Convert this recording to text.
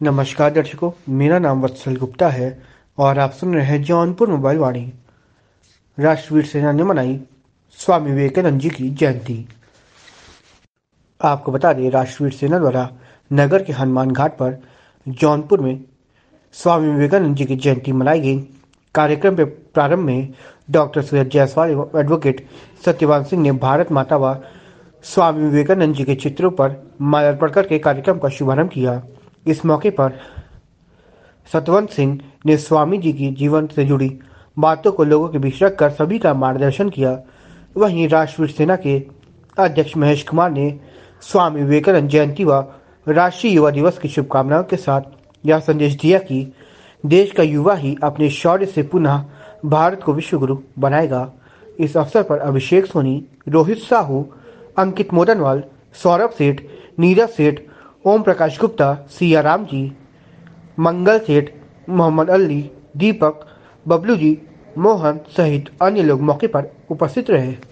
नमस्कार दर्शकों, मेरा नाम वत्सल गुप्ता है और आप सुन रहे हैं जौनपुर मोबाइल वाणी। राष्ट्रवीर सेना ने मनाई स्वामी विवेकानंद जी की जयंती। आपको बता दें, राष्ट्रवीर सेना द्वारा नगर के हनुमान घाट पर जौनपुर में स्वामी विवेकानंद जी की जयंती मनाई गई। कार्यक्रम के प्रारंभ में डॉक्टर सूरज जायसवाल एवं एडवोकेट सत्यवान सिंह ने भारत माता व स्वामी विवेकानंद जी के चित्रों पर माल्यार्पण करके कार्यक्रम का शुभारंभ किया। इस मौके पर सतवंत सिंह ने स्वामी जी की जीवन से जुड़ी बातों को लोगों के बीच रखकर सभी का मार्गदर्शन किया। वहीं राष्ट्रवीर सेना के अध्यक्ष महेश कुमार ने स्वामी विवेकानंद जयंती व राष्ट्रीय युवा दिवस की शुभकामनाओं के साथ यह संदेश दिया कि देश का युवा ही अपने शौर्य से पुनः भारत को विश्व गुरु बनाएगा। इस अवसर पर अभिषेक सोनी, रोहित साहू, अंकित मोदनवाल, सौरभ सेठ, नीरज सेठ, ओम प्रकाश गुप्ता, सिया राम जी, मंगल सेठ, मोहम्मद अली, दीपक, बबलू जी, मोहन सहित अन्य लोग मौके पर उपस्थित रहे।